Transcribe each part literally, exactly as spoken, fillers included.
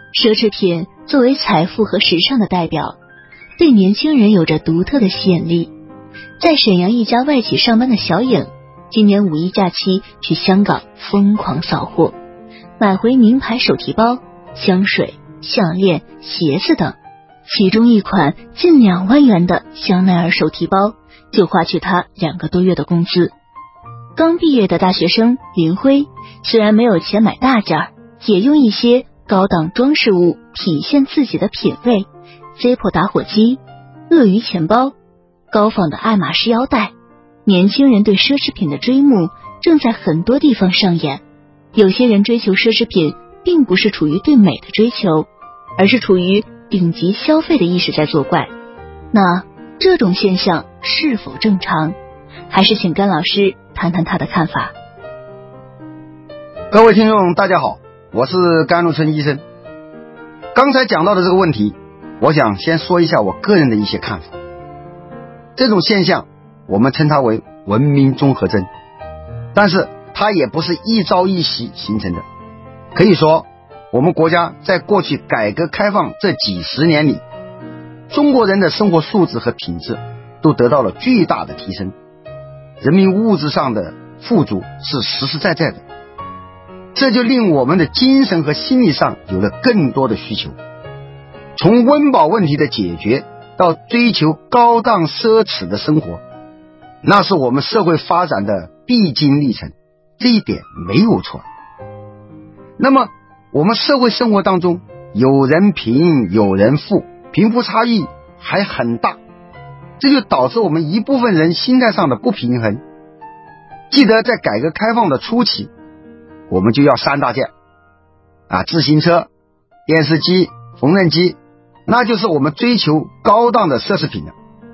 奢侈品作为财富和时尚的代表，对年轻人有着独特的吸引力。在沈阳一家外企上班的小颖，今年五一假期去香港疯狂扫货，买回名牌手提包、香水、项链、鞋子等，其中一款近两万元的香奈儿手提包就花去他两个多月的工资。刚毕业的大学生林辉虽然没有钱买大件，也用一些高档装饰物体现自己的品味。 Zippo 打火机、鳄鱼钱包、高仿的爱马仕腰带，年轻人对奢侈品的追慕正在很多地方上演。有些人追求奢侈品并不是处于对美的追求，而是处于顶级消费的意识在作怪。那这种现象是否正常？还是请甘老师谈谈他的看法。 各位听众大家好，我是甘露春医生。刚才讲到的这个问题，我想先说一下我个人的一些看法。这种现象我们称它为文明综合征，但是它也不是一朝一夕形成的。可以说我们国家在过去改革开放这几十年里，中国人的生活素质和品质都得到了巨大的提升，人民物质上的富足是实实在在的，这就令我们的精神和心理上有了更多的需求。从温饱问题的解决到追求高档奢侈的生活，那是我们社会发展的必经历程，这一点没有错。那么我们社会生活当中有人贫有人富，贫富差异还很大，这就导致我们一部分人心态上的不平衡。记得在改革开放的初期，我们就要三大件啊，自行车、电视机、缝纫机，那就是我们追求高档的奢侈品了。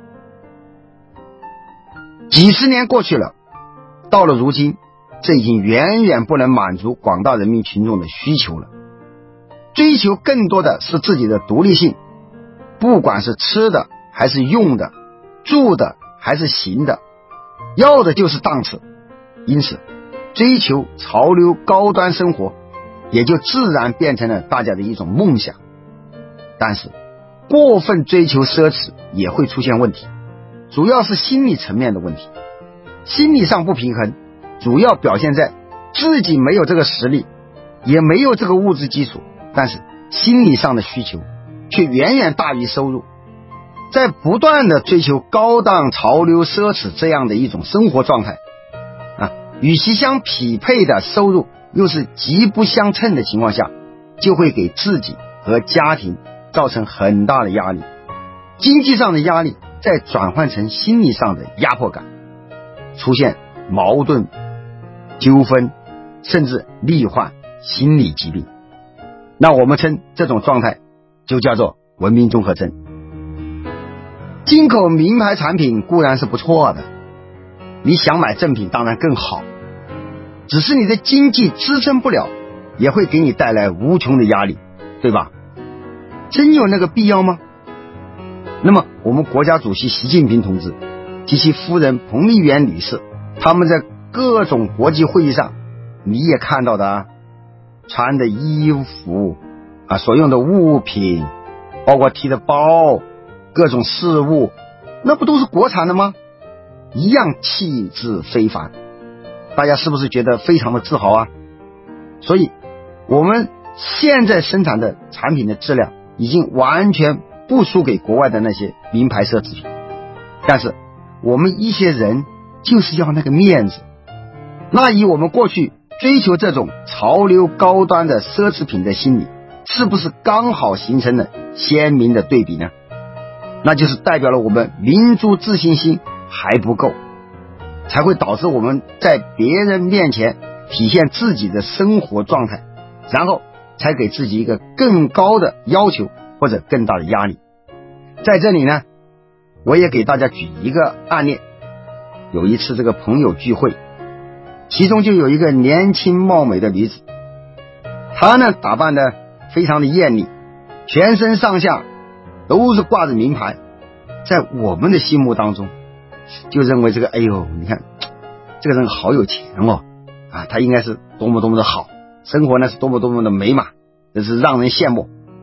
几十年过去了，到了如今，这已经远远不能满足广大人民群众的需求了。追求更多的是自己的独立性，不管是吃的还是用的，住的还是行的，要的就是档次。因此追求潮流高端生活也就自然变成了大家的一种梦想。但是过分追求奢侈也会出现问题，主要是心理层面的问题。心理上不平衡主要表现在自己没有这个实力，也没有这个物质基础，但是心理上的需求却远远大于收入。在不断的追求高档潮流奢侈这样的一种生活状态啊，与其相匹配的收入又是极不相称的情况下，就会给自己和家庭造成很大的压力。经济上的压力再转换成心理上的压迫感，出现矛盾、纠纷，甚至罹患心理疾病。那我们称这种状态就叫做文明综合征。进口名牌产品固然是不错的，你想买正品当然更好，只是你的经济支撑不了，也会给你带来无穷的压力，对吧？真有那个必要吗？那么我们国家主席习近平同志及其夫人彭丽媛女士，他们在各种国际会议上你也看到的啊，穿的衣服啊，所用的物品，包括提的包，各种事物，那不都是国产的吗？一样气质非凡，大家是不是觉得非常的自豪啊？所以我们现在生产的产品的质量已经完全不输给国外的那些名牌奢侈品，但是我们一些人就是要那个面子。那以我们过去追求这种潮流高端的奢侈品的心理，是不是刚好形成了鲜明的对比呢？那就是代表了我们民族自信心还不够，才会导致我们在别人面前体现自己的生活状态，然后才给自己一个更高的要求或者更大的压力。在这里呢，我也给大家举一个案例。有一次这个朋友聚会，其中就有一个年轻貌美的女子，她呢打扮得非常的艳丽，全身上下都是挂着名牌。在我们的心目当中就认为这个，哎呦，你看这个人好有钱哦，啊，他应该是多么多么的好，生活呢是多么多么的美满，这是让人羡慕。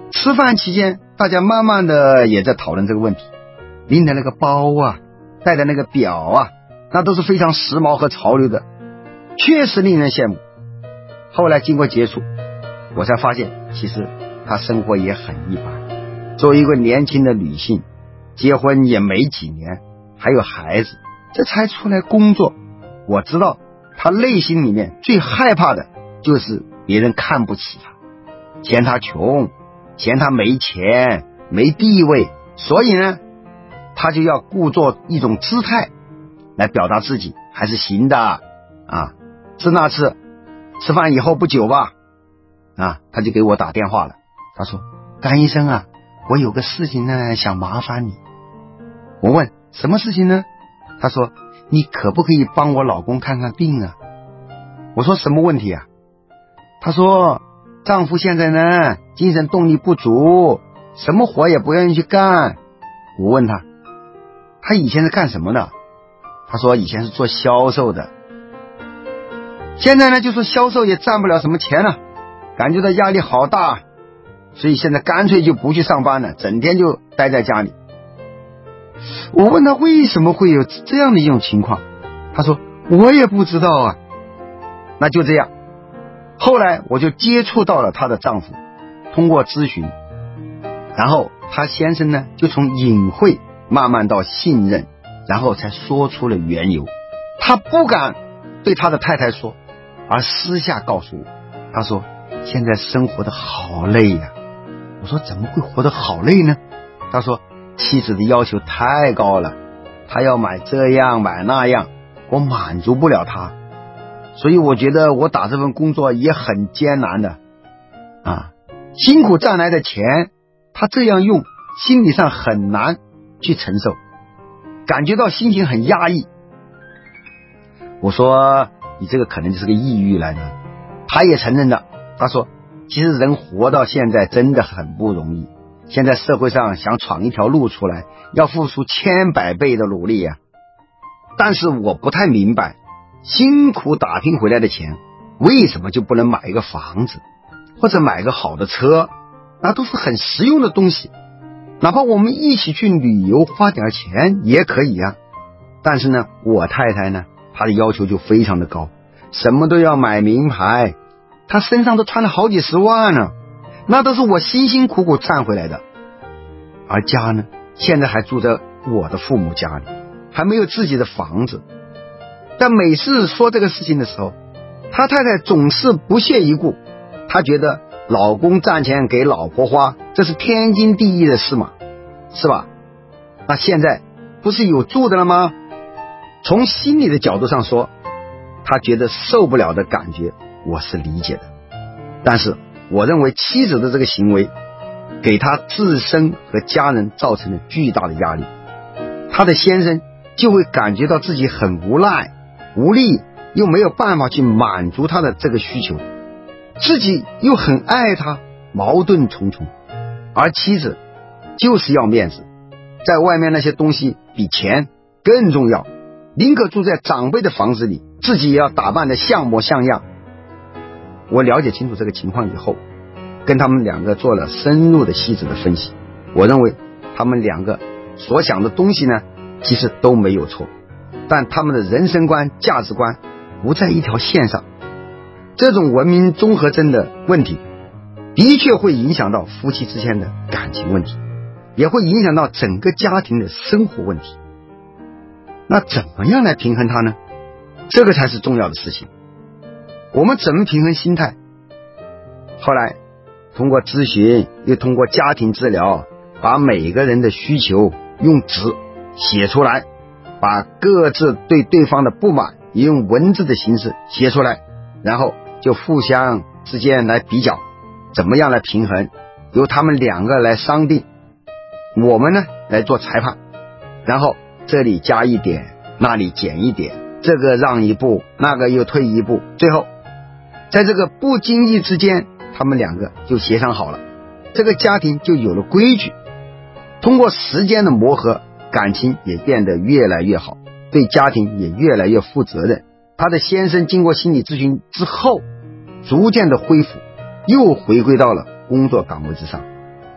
吃饭期间，大家慢慢的也在讨论这个问题，拎的那个包啊，戴的那个表啊，那都是非常时髦和潮流的，确实令人羡慕。后来经过接触，我才发现其实她生活也很一般。作为一个年轻的女性，结婚也没几年，还有孩子，这才出来工作。我知道她内心里面最害怕的就是别人看不起她，嫌她穷，嫌她没钱没地位，所以呢她就要故作一种姿态来表达自己还是行的啊。是那次吃饭以后不久吧，啊，她就给我打电话了。她说，甘医生啊，我有个事情呢想麻烦你。我问什么事情呢？她说，你可不可以帮我老公看看病啊？我说什么问题啊？她说，丈夫现在呢精神动力不足，什么活也不愿意去干。我问她，她以前是干什么的？她说以前是做销售的，现在呢就说销售也赚不了什么钱了，感觉到压力好大，所以现在干脆就不去上班了，整天就待在家里。我问她为什么会有这样的一种情况，她说我也不知道啊。那就这样，后来我就接触到了她的丈夫，通过咨询，然后她先生呢就从隐晦慢慢到信任，然后才说出了缘由。他不敢对他的太太说，而私下告诉我，他说现在生活的好累呀。我说怎么会活得好累呢？他说妻子的要求太高了，他要买这样买那样，我满足不了他，所以我觉得我打这份工作也很艰难的啊，辛苦赚来的钱他这样用，心理上很难去承受，感觉到心情很压抑。我说你这个可能就是个抑郁来的。他也承认的，他说其实人活到现在真的很不容易，现在社会上想闯一条路出来，要付出千百倍的努力呀、啊。但是我不太明白，辛苦打拼回来的钱为什么就不能买一个房子，或者买个好的车，那都是很实用的东西，哪怕我们一起去旅游花点钱也可以啊。但是呢我太太呢，她的要求就非常的高，什么都要买名牌，她身上都穿了好几十万呢，那都是我辛辛苦苦赚回来的。而家呢，现在还住在我的父母家里，还没有自己的房子。但每次说这个事情的时候，她太太总是不屑一顾，她觉得老公赚钱给老婆花，这是天经地义的事嘛，是吧？那现在不是有住的了吗？从心理的角度上说，她觉得受不了的感觉我是理解的，但是我认为妻子的这个行为给她自身和家人造成了巨大的压力，她的先生就会感觉到自己很无奈无力，又没有办法去满足她的这个需求，自己又很爱她，矛盾重重。而妻子就是要面子，在外面那些东西比钱更重要，宁可住在长辈的房子里，自己也要打扮得像模像样。我了解清楚这个情况以后，跟他们两个做了深入的细致的分析，我认为他们两个所想的东西呢，其实都没有错，但他们的人生观价值观不在一条线上。这种文明综合征的问题的确会影响到夫妻之间的感情问题，也会影响到整个家庭的生活问题。那怎么样来平衡它呢？这个才是重要的事情。我们怎么平衡心态？后来通过咨询，又通过家庭治疗，把每个人的需求用纸写出来，把各自对对方的不满也用文字的形式写出来，然后就互相之间来比较，怎么样来平衡，由他们两个来商定，我们呢来做裁判，然后这里加一点，那里减一点，这个让一步，那个又退一步，最后在这个不经意之间，他们两个就协商好了，这个家庭就有了规矩。通过时间的磨合，感情也变得越来越好，对家庭也越来越负责任。他的先生经过心理咨询之后，逐渐的恢复，又回归到了工作岗位之上。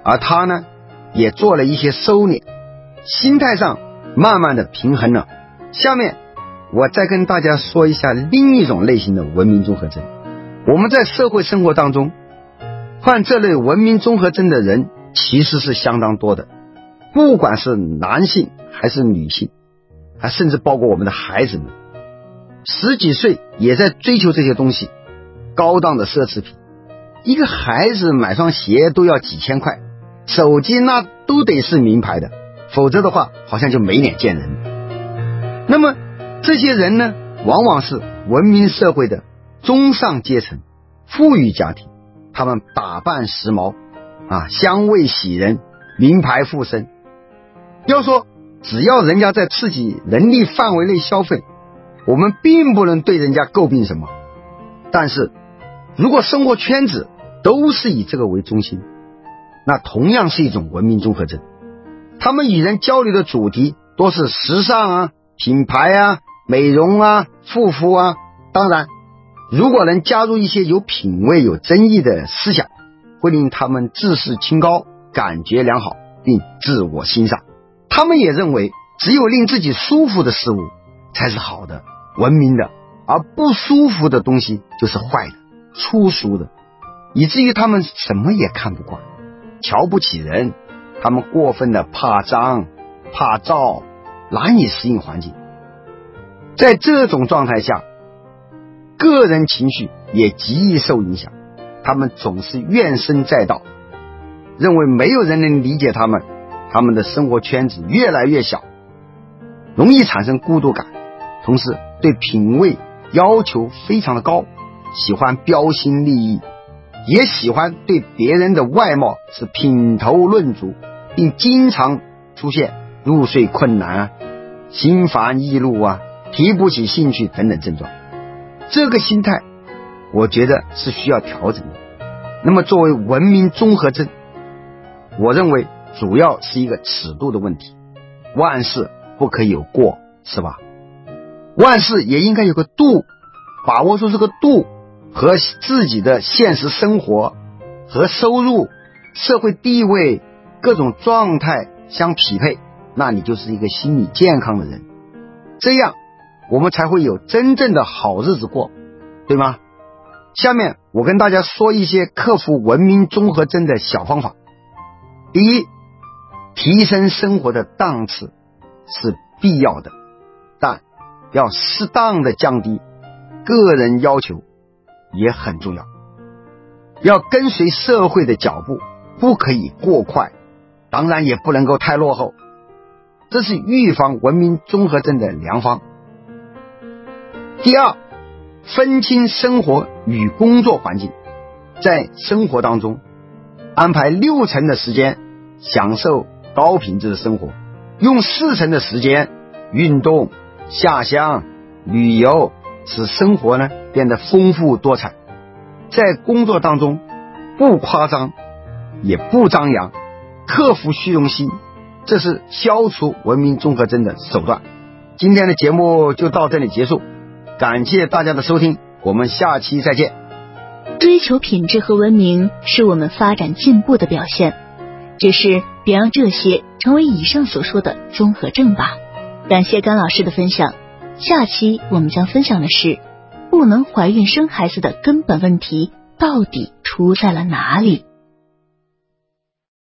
而他呢也做了一些收敛，心态上慢慢的平衡了。下面我再跟大家说一下另一种类型的文明综合征。我们在社会生活当中患这类文明综合征的人其实是相当多的，不管是男性还是女性，还甚至包括我们的孩子们，十几岁也在追求这些东西，高档的奢侈品，一个孩子买双鞋都要几千块，手机那都得是名牌的，否则的话好像就没脸见人。那么这些人呢，往往是文明社会的中上阶层，富裕家庭，他们打扮时髦啊，香味喜人，名牌附身。要说只要人家在自己能力范围内消费，我们并不能对人家诟病什么。但是如果生活圈子都是以这个为中心，那同样是一种文明综合征。他们与人交流的主题多是时尚啊、品牌啊、美容啊、护肤啊。当然如果能加入一些有品味有争议的思想，会令他们自视清高，感觉良好，并自我欣赏。他们也认为只有令自己舒服的事物才是好的、文明的，而不舒服的东西就是坏的、粗俗的，以至于他们什么也看不惯，瞧不起人。他们过分的怕脏、怕燥，难以适应环境。在这种状态下，个人情绪也极易受影响，他们总是怨声载道，认为没有人能理解他们，他们的生活圈子越来越小，容易产生孤独感，同时对品味要求非常的高，喜欢标新立异，也喜欢对别人的外貌是品头论足，并经常出现入睡困难啊、心烦易怒啊、提不起兴趣等等症状。这个心态我觉得是需要调整的。那么作为文明综合征，我认为主要是一个尺度的问题，万事不可以有过，是吧？万事也应该有个度，把握住这个度和自己的现实生活和收入、社会地位各种状态相匹配，那你就是一个心理健康的人，这样我们才会有真正的好日子过，对吗？下面我跟大家说一些克服文明综合征的小方法。第一，提升生活的档次是必要的，但要适当的降低个人要求也很重要，要跟随社会的脚步，不可以过快，当然也不能够太落后，这是预防文明综合征的良方。第二，分清生活与工作环境，在生活当中安排六成的时间享受高品质的生活，用四成的时间运动、下乡、旅游，使生活呢变得丰富多彩。在工作当中不夸张也不张扬，克服虚荣心，这是消除文明综合征的手段。今天的节目就到这里结束，感谢大家的收听，我们下期再见。 追求品质和文明是我们发展进步的表现，只是别让这些成为以上所说的综合症吧。感谢甘老师的分享，下期我们将分享的是不能怀孕生孩子的根本问题到底出在了哪里。